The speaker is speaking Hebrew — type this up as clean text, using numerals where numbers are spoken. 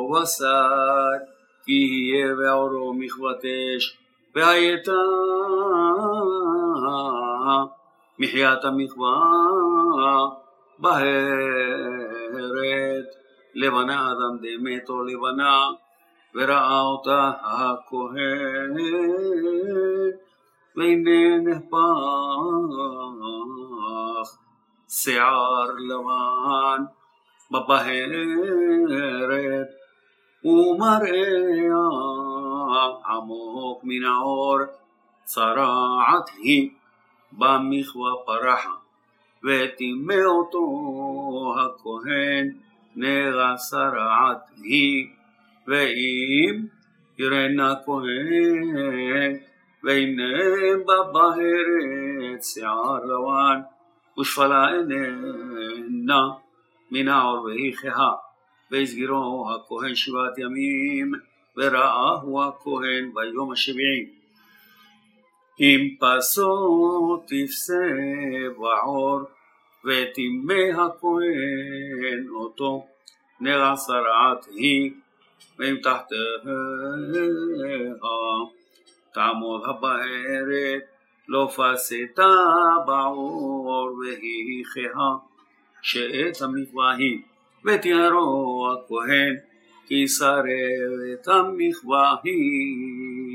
בשר, כי יהיה בעורו מכבת אש, והייתה מחיית המכבה בהרת, לבנה אדם דמתו לבנה, וראה אותה הכהן, והנה נהפך שיער לבן בבהרת, ומראה עמוק מן האור, צרעת היא במכבה פרחה, וטימא אותו הכהן, נגע צרעת היא, ואם ירנה כהן, והנה בבהרת שיער לבן, ושפלה איננה מן העור והיא כהה, והסגירו הכהן 7 ימים, וראהו הכהן ביום השביעי. אם פסו תפסה בעור, וטימא הכהן אותו, נגע צרעת היא, ואם תחתיה תעמוד הבהרת, לא פסתה בעור והיא כהה, שאת המכבה היא, ותיארו הכהן, כי שרף את המכבה היא.